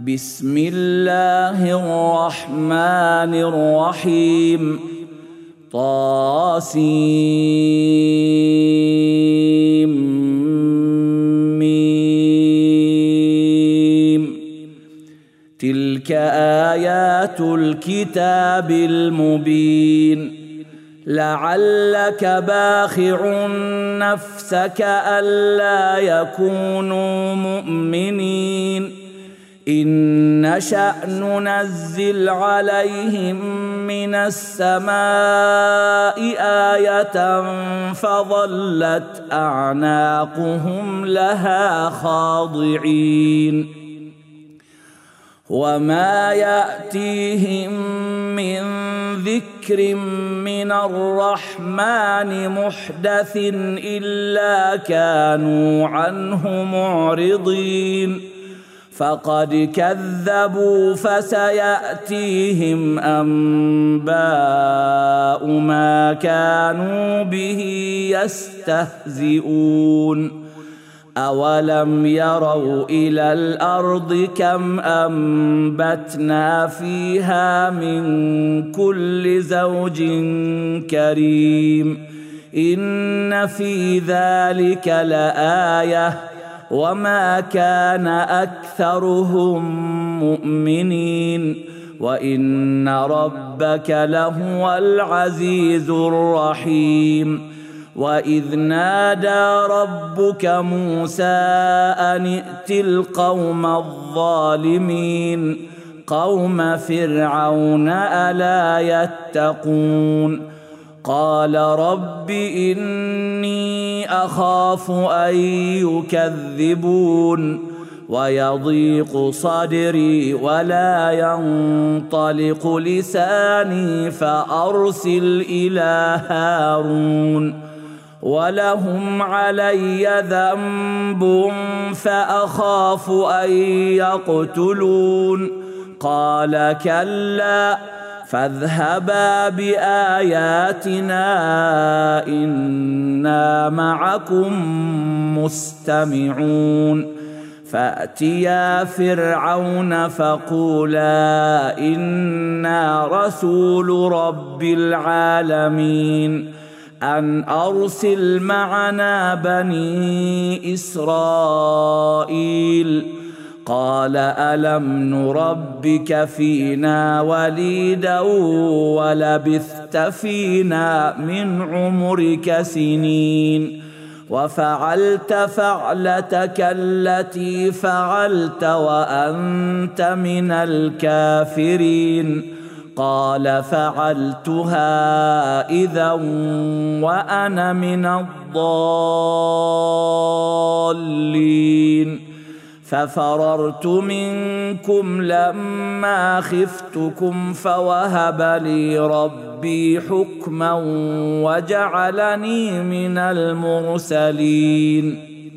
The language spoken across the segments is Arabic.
بسم الله الرحمن الرحيم طاسيم تلك آيات الكتاب المبين لعلك باخع نفسك ألا يكونوا مؤمنين إن نشأ ننزل عليهم من السماء آية فظلت أعناقهم لها خاضعين وما يأتيهم من ذكر من الرحمن محدث إلا كانوا عنه معرضين فقد كذبوا فسيأتيهم أنباء ما كانوا به يستهزئون أولم يروا إلى الأرض كم أنبتنا فيها من كل زوج كريم إن في ذلك لآية وما كان أكثرهم مؤمنين وإن ربك لهو العزيز الرحيم وإذ نادى ربك موسى أن ائت القوم الظالمين قوم فرعون ألا يتقون قال رب إني أخاف أن يكذبون ويضيق صدري ولا ينطلق لساني فأرسل إلى هارون ولهم علي ذنب فأخاف أن يقتلون قال كلا فاذهبا بآياتنا إنا معكم مستمعون فأتيا فرعون فقولا إنا رسول رب العالمين أن أرسل معنا بني إسرائيل قال ألم نربك فينا وليدا ولبثت فينا من عمرك سنين وفعلت فعلتك التي فعلت وأنت من الكافرين قال فعلتها إذا وأنا من الضالين ففررت منكم لما خفتكم فوهب لي ربي حكما وجعلني من المرسلين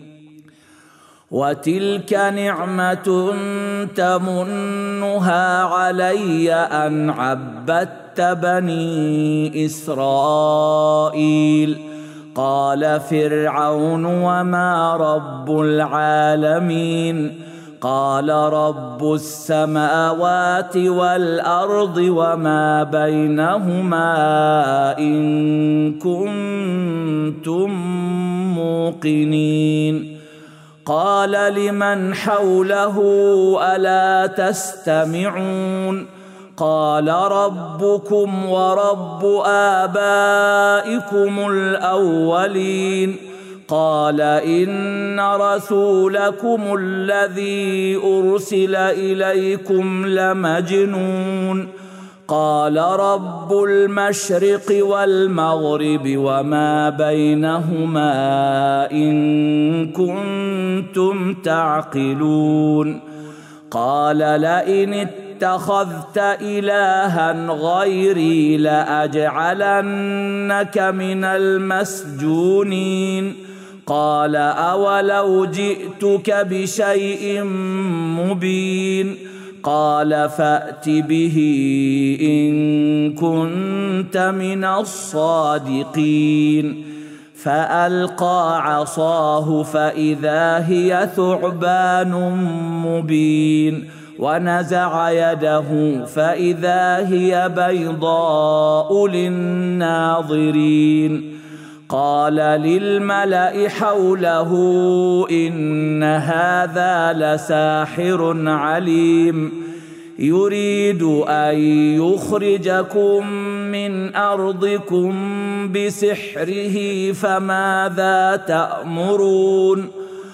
وتلك نعمة تمنها علي أن عبدت بني إسرائيل قال فرعون وما رب العالمين قال رب السماوات والأرض وما بينهما إن كنتم موقنين قال لمن حوله ألا تستمعون قال ربكم ورب آبائكم الأولين قال إن رسولكم الذي أرسل إليكم لمجنون قال رب المشرق والمغرب وما بينهما إن كنتم تعقلون قال لئن اتخذت إلها غيري لأجعلنك من المسجونين قال أولو جئتك بشيء مبين قال فأت به إن كنت من الصادقين فألقى عصاه فإذا هي ثعبان مبين ونزع يده فإذا هي بيضاء للناظرين. قال للملأ حوله إن هذا لساحر عليم يريد أن يخرجكم من أرضكم بسحره فماذا تأمرون؟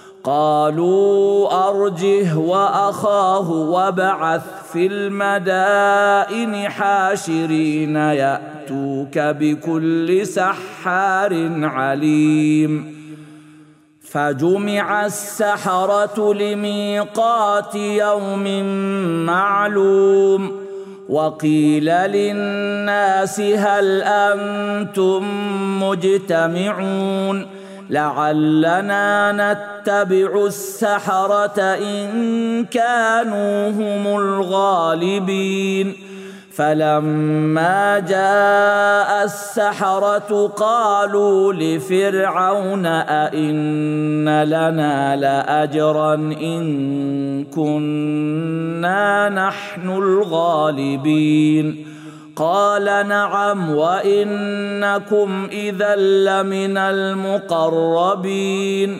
قالوا أرجه وأخاه وابعث في المدائن حاشرين يأتوك بكل سحار عليم. فجمع السحرة لميقات يوم معلوم. وقيل للناس هل أنتم مجتمعون لعلنا نتبع السحرة إن كانوا هم الغالبين. فلما جاء السحرة قالوا لفرعون أئن لنا لأجرا إن كنا نحن الغالبين؟ قال نعم وإنكم إذا لمن المقربين.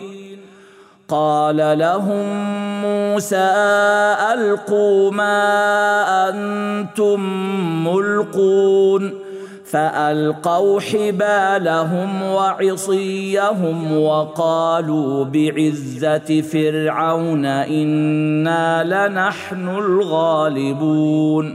قال لهم موسى ألقوا ما أنتم ملقون. فألقوا حبالهم وعصيهم وقالوا بعزة فرعون إنا لنحن الغالبون.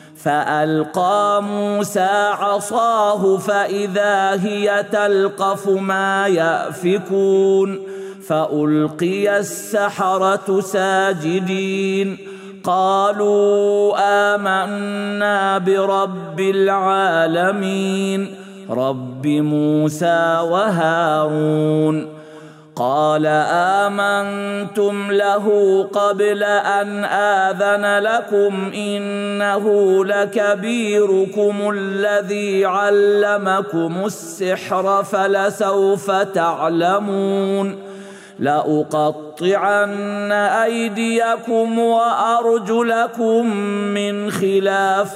فألقى موسى عصاه فإذا هي تلقف ما يأفكون. فألقي السحرة ساجدين قالوا آمنا برب العالمين رب موسى وهارون. قال آمنتم له قبل أن آذن لكم إنه لكبيركم الذي علمكم السحر فلسوف تعلمون لأقطعن أيديكم وأرجلكم من خلاف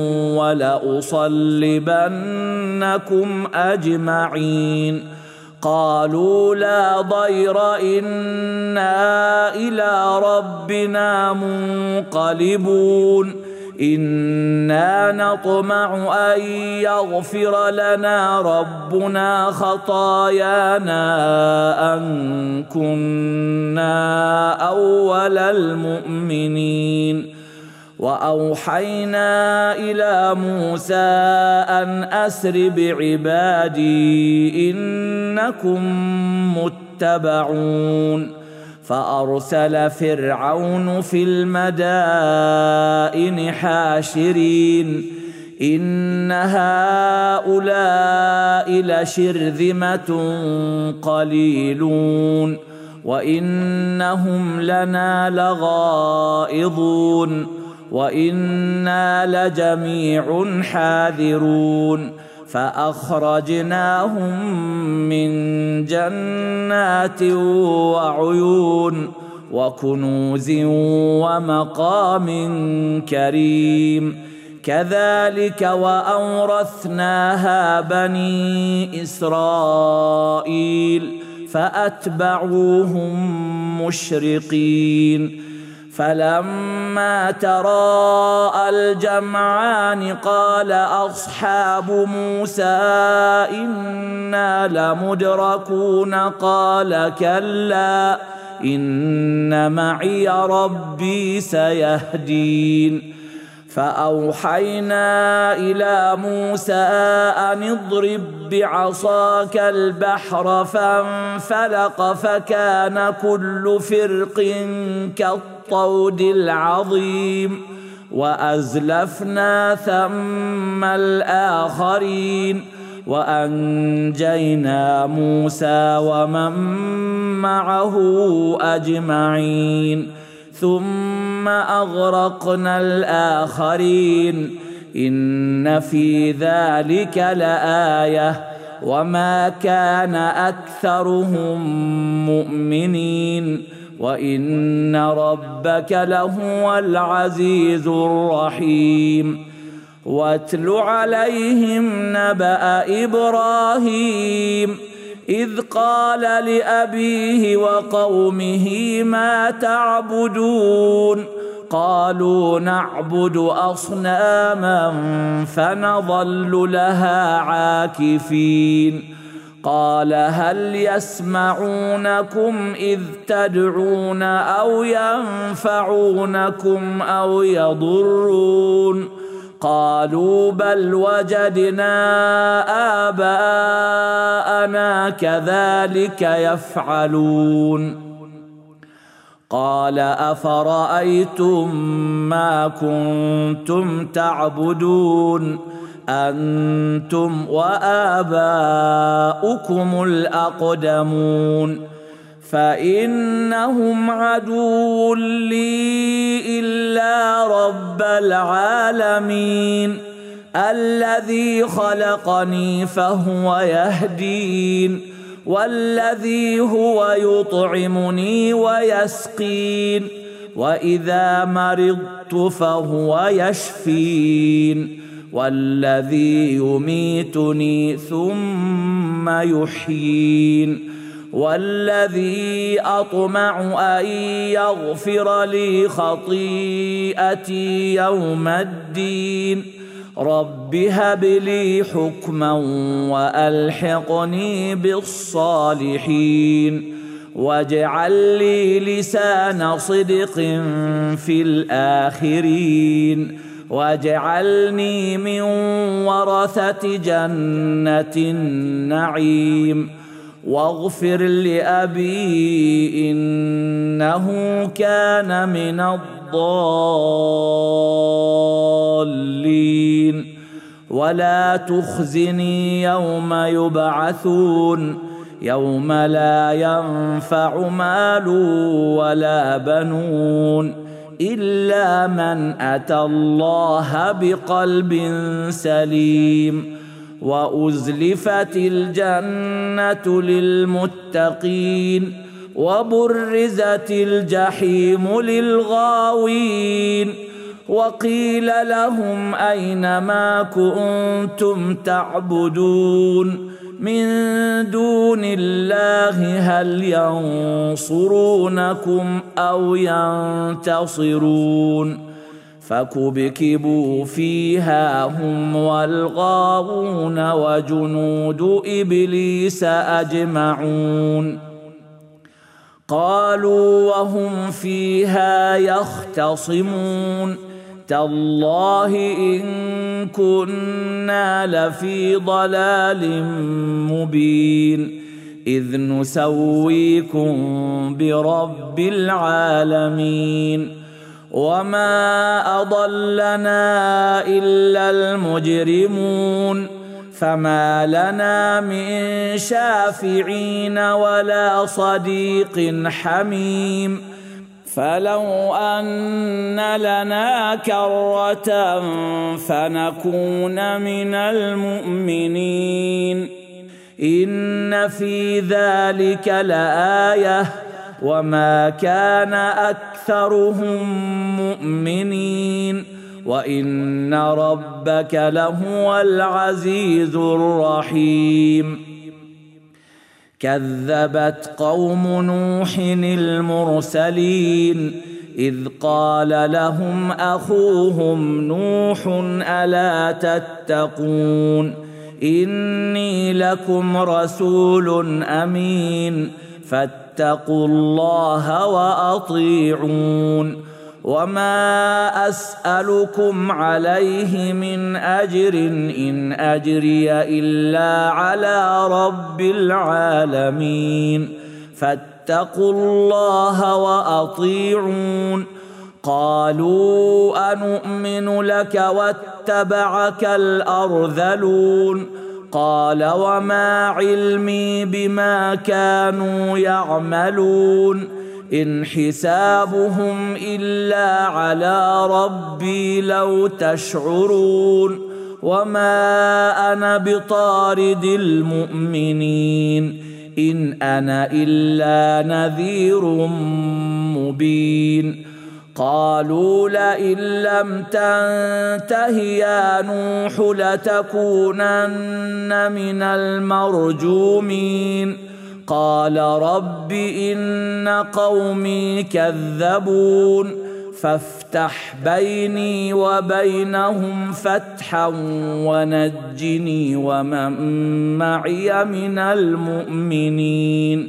ولأصلبنكم أجمعين. قالوا لا ضير إنا إلى ربنا منقلبون إنا نطمع أن يغفر لنا ربنا خطايانا أن كنا أول المؤمنين. وأوحينا إلى موسى أن أسر بعبادي إنكم متبعون. فأرسل فرعون في المدائن حاشرين إن هؤلاء لشرذمة قليلون وإنهم لنا لغائظون وإنا لجميع حاذرون. فأخرجناهم من جنات وعيون وكنوز ومقام كريم كذلك وأورثناها بني إسرائيل فأتبعوهم مشرقين. فلما تراءى الجمعان قال أصحاب موسى إنا لمدركون قال كلا إن معي ربي سيهدين. فأوحينا إلى موسى أن اضرب بعصاك البحر فانفلق فكان كل فرق كالطود العظيم وأزلفنا ثم الآخرين وأنجينا موسى ومن معه أجمعين ثم أغرقنا الآخرين إن في ذلك لآية وما كان أكثرهم مؤمنين وإن ربك لهو العزيز الرحيم واتل عليهم نبأ إبراهيم إذ قال لأبيه وقومه ما تعبدون قالوا نعبد أصناما فنظل لها عاكفين قال هل يسمعونكم إذ تدعون أو ينفعونكم أو يضرون قالوا بل وجدنا آباءنا كذلك يفعلون قال أفرأيتم ما كنتم تعبدون أنتم وآباؤكم الأقدمون فإنهم عدو لي إلا رب العالمين الذي خلقني فهو يهدين والذي هو يطعمني ويسقين وإذا مرضت فهو يشفين والذي يميتني ثم يحيين والذي أطمع أن يغفر لي خطيئتي يوم الدين رب هب لي حكما وألحقني بالصالحين واجعل لي لسان صدق في الآخرين واجعلني من ورثة جنة النعيم واغفر لأبي إنه كان من الضالين ولا تخزني يوم يبعثون يوم لا ينفع مال ولا بنون إلا من أتى الله بقلب سليم وأزلفت الجنة للمتقين وبرزت الجحيم للغاوين وقيل لهم أين ما كنتم تعبدون من دون الله هل ينصرونكم أو ينتصرون فكبكبوا فيها هم والغاوون وجنود إبليس أجمعون قالوا وهم فيها يختصمون تالله إن كنا لفي ضلال مبين إذ نسويكم برب العالمين وما أضلنا إلا المجرمون فما لنا من شافعين ولا صديق حميم فلو أن لنا كرة فنكون من المؤمنين إن في ذلك لآية وما كان أكثرهم مؤمنين وإن ربك لهو العزيز الرحيم كذبت قوم نوح المرسلين إذ قال لهم أخوهم نوح ألا تتقون إني لكم رسول أمين فاتقوا الله وأطيعون وما أسألكم عليه من أجر إن أجري إلا على رب العالمين فاتقوا الله وأطيعون قالوا أنؤمن لك واتبعك الأرذلون قال وما علمي بما كانوا يعملون إن حسابهم إلا على ربي لو تشعرون وما أنا بطارد المؤمنين إن أنا إلا نذير مبين قالوا لئن لم تنته يا نوح لتكونن من المرجومين قال رب إن قومي كذبون فافتح بيني وبينهم فتحا ونجني ومن معي من المؤمنين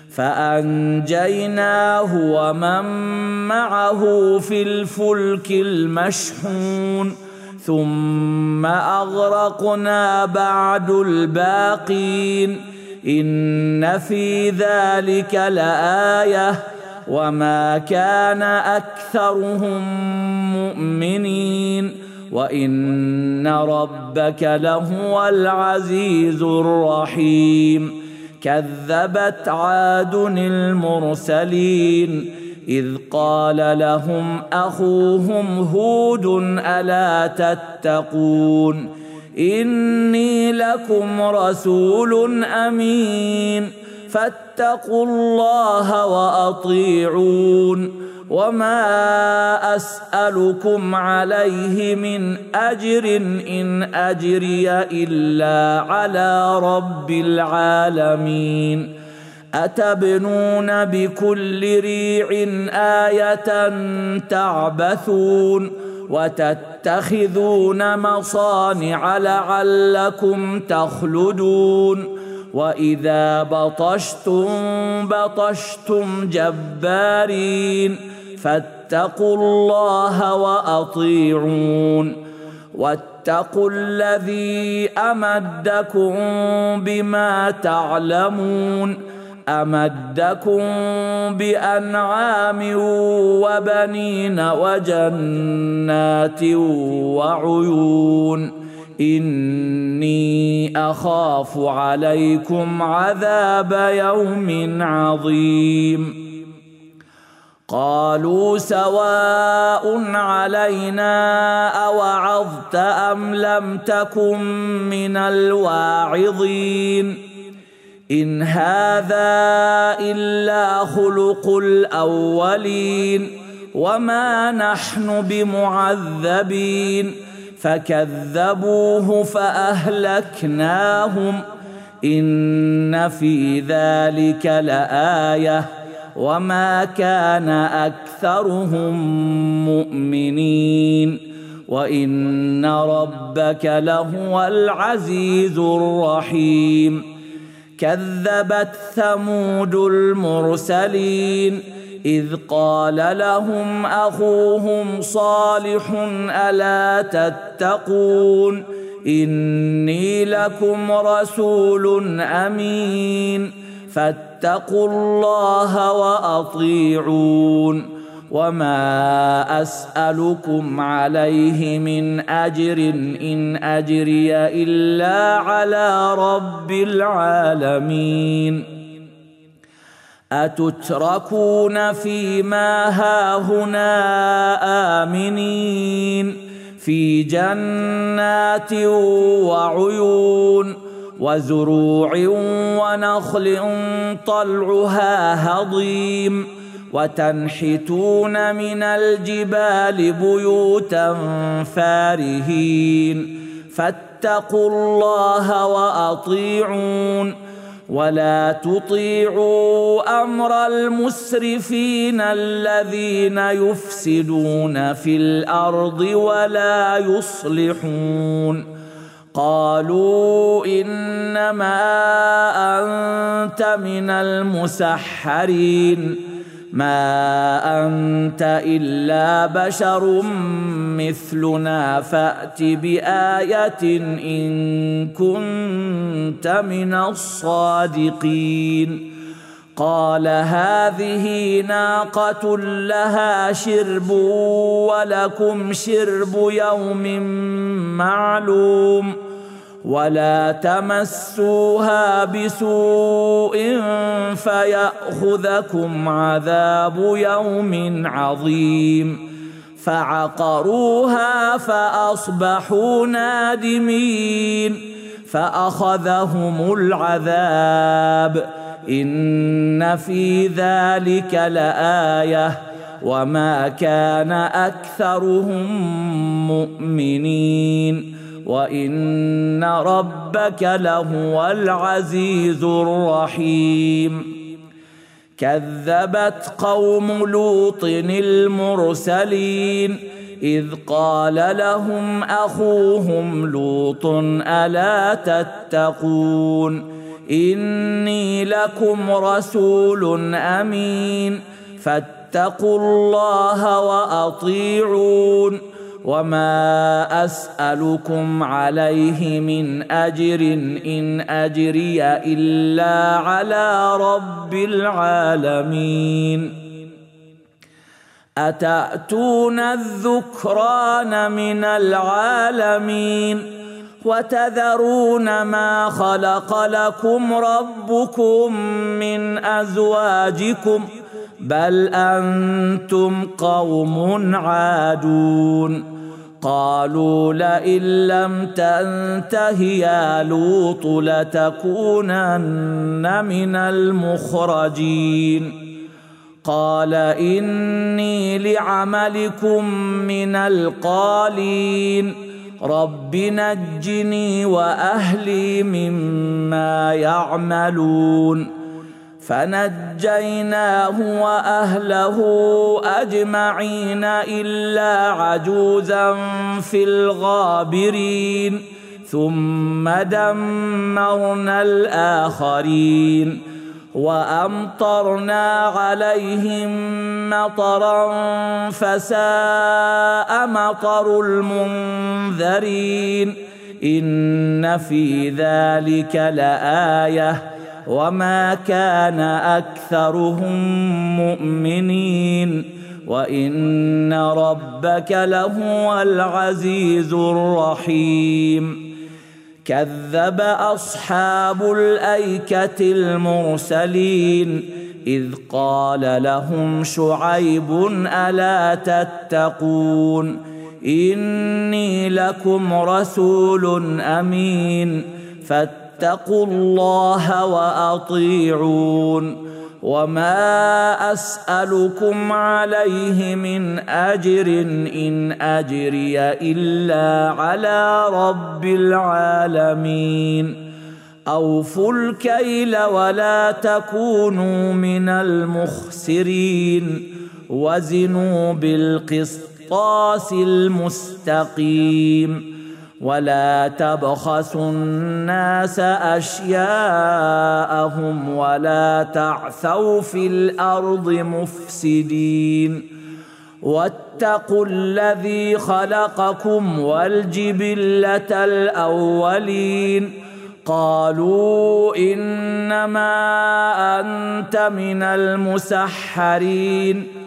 فأنجيناه ومن معه في الفلك المشحون ثم أغرقنا بعد الباقين إن في ذلك لآية وما كان أكثرهم مؤمنين وإن ربك لهو العزيز الرحيم كذبت عاد المرسلين إذ قال لهم أخوهم هود ألا تتقون إني لكم رسول أمين فاتقوا الله وأطيعون وما أسألكم عليه من أجر إن أجري إلا على رب العالمين أتبنون بكل ريع آية تعبثون وتتخذون مصانع لعلكم تخلدون وإذا بطشتم جبارين فاتقوا الله وأطيعون واتقوا الذي أمدكم بما تعلمون أمدكم بأنعام وبنين وجنات وعيون إني أخاف عليكم عذاب يوم عظيم قالوا سواء علينا أوعظت أم لم تكن من الواعظين إن هذا إلا خلق الأولين وما نحن بمعذبين فكذبوه فأهلكناهم إن في ذلك لآية وما كان أكثرهم مؤمنين وإن ربك لهو العزيز الرحيم كذبت ثمود المرسلين إذ قال لهم أخوهم صالح ألا تتقون إني لكم رسول أمين فاتقوا الله وأطيعون وما أسألكم عليه من أجر إن أجري إلا على رب العالمين أتتركون فيما هاهنا آمنين في جنات وعيون وزروع ونخل طلعها هضيم وتنحتون من الجبال بيوتا فارهين فاتقوا الله وأطيعون ولا تطيعوا أمر المسرفين الذين يفسدون في الأرض ولا يصلحون قالوا إنما أنت من المسحرين ما أنت إلا بشر مثلنا فأت بآية إن كنت من الصادقين قال هذه ناقة لها شرب ولكم شرب يوم معلوم ولا تمسوها بسوء فيأخذكم عذاب يوم عظيم فعقروها فأصبحوا نادمين فأخذهم العذاب إن في ذلك لآية وما كان أكثرهم مؤمنين وإن ربك لهو العزيز الرحيم. كذبت قوم لوط المرسلين إذ قال لهم أخوهم لوط ألا تتقون إني لكم رسول أمين فاتقوا الله وأطيعون وما أسألكم عليه من أجر إن أجري إلا على رب العالمين. أتأتون الذكران من العالمين وتذرون ما خلق لكم ربكم من أزواجكم بل أنتم قوم عادون. قالوا لئن لم تنته يا لوط لتكونن من المخرجين. قال إني لعملكم من القالين رب نجني وأهلي مما يعملون. فنجيناه وأهله أجمعين إلا عجوزا في الغابرين ثم دمرنا الآخرين وأمطرنا عليهم مطرا فساء مطر المنذرين. إن في ذلك لآية وما كان أكثرهم مؤمنين وإن ربك لهو العزيز الرحيم. كذب أصحاب الأيكة المرسلين إذ قال لهم شعيب ألا تتقون إني لكم رسول أمين فاتقوا الله وأطيعون وما أسألكم عليه من أجر إن أجري إلا على رب العالمين. أوفوا الكيل ولا تكونوا من المخسرين وزنوا بالقسطاس المستقيم ولا تبخسوا الناس أشياءهم ولا تعثوا في الأرض مفسدين. واتقوا الذي خلقكم والجبلة الأولين قالوا إنما أنت من المسحرين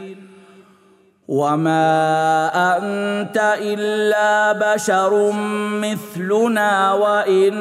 وما أنت إلا بشر مثلنا وإن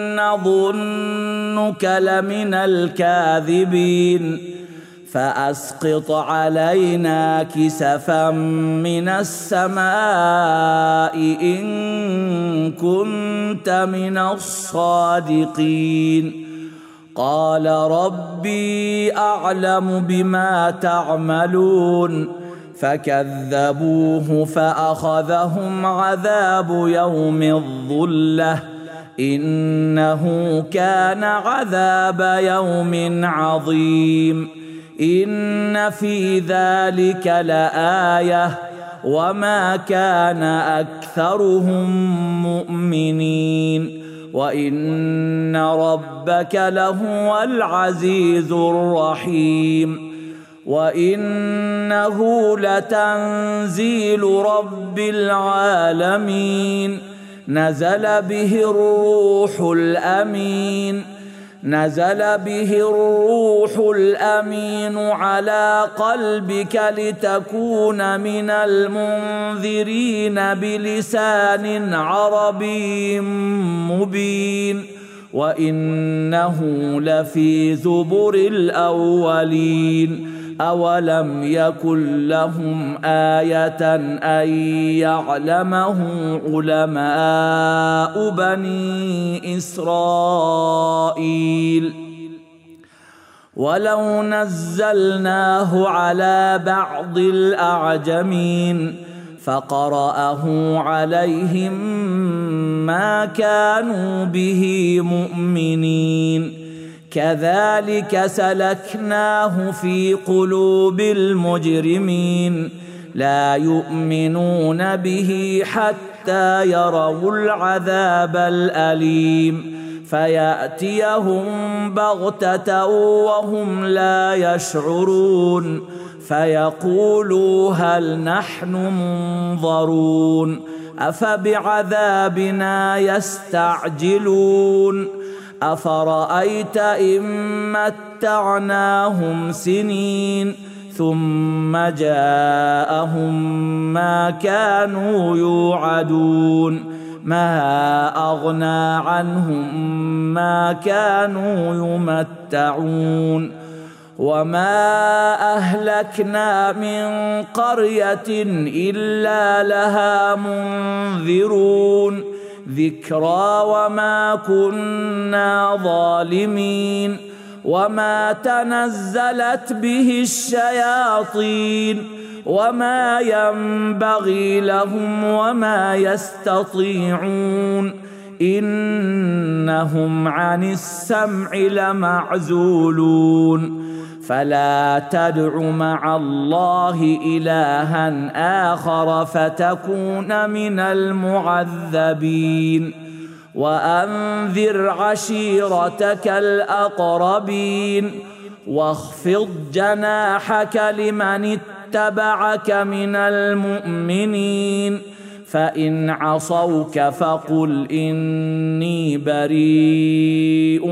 نظنك لمن الكاذبين فأسقط علينا كسفا من السماء إن كنت من الصادقين. قال ربي أعلم بما تعملون فكذبوه فأخذهم عذاب يوم الظلة إنه كان عذاب يوم عظيم. إن في ذلك لآية وما كان أكثرهم مؤمنين وإن ربك لهو العزيز الرحيم. وإنه لتنزيل رب العالمين نزل به الروح الأمين على قلبك لتكون من المنذرين بلسان عربي مبين وإنه لفي زبر الأولين. أولم يكن لهم آية أن يعلمه علماء بني إسرائيل ولو نزلناه على بعض الأعجمين فقرأه عليهم ما كانوا به مؤمنين كذلك سلكناه في قلوب المجرمين لا يؤمنون به حتى يروا العذاب الأليم فيأتيهم بغتة وهم لا يشعرون فيقولوا هل نحن منظرون أفبعذابنا يستعجلون أفرأيت إن متعناهم سنين ثم جاءهم ما كانوا يوعدون ما أغنى عنهم ما كانوا يمتعون وما أهلكنا من قرية إلا لها منذرون ذكرى وما كنا ظالمين وما تنزلت به الشياطين وما ينبغي لهم وما يستطيعون إنهم عن السمع لمعزولون فلا تدع مع الله إلها آخر فتكون من المعذبين وأنذر عشيرتك الأقربين واخفض جناحك لمن اتبعك من المؤمنين فإن عصوك فقل إني بريء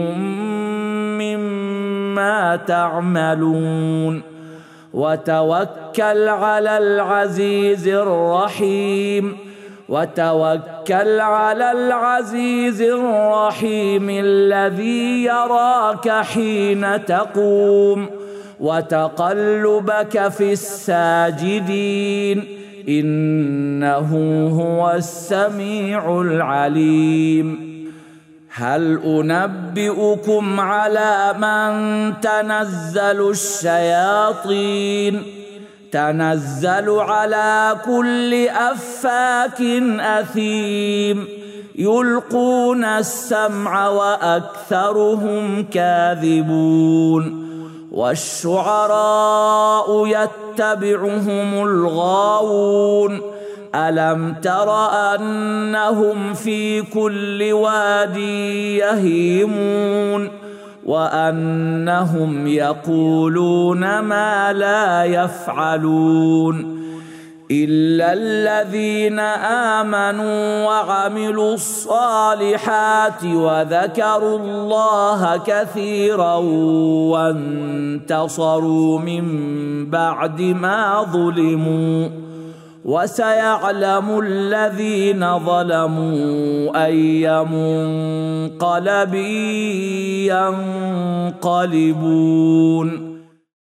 مما تعملون وتوكل على العزيز الرحيم الذي يراك حين تقوم وتقلبك في الساجدين إنه هو السميع العليم هل أنبئكم على من تنزل الشياطين تنزل على كل أفاك أثيم يلقون السمع وأكثرهم كاذبون والشعراء يتبعهم الغاوون ألم تر أنهم في كل واد يهيمون وأنهم يقولون ما لا يفعلون إلا الذين آمنوا وعملوا الصالحات وذكروا الله كثيرا وانتصروا من بعد ما ظلموا وسيعلم الذين ظلموا أي منقلب ينقلبون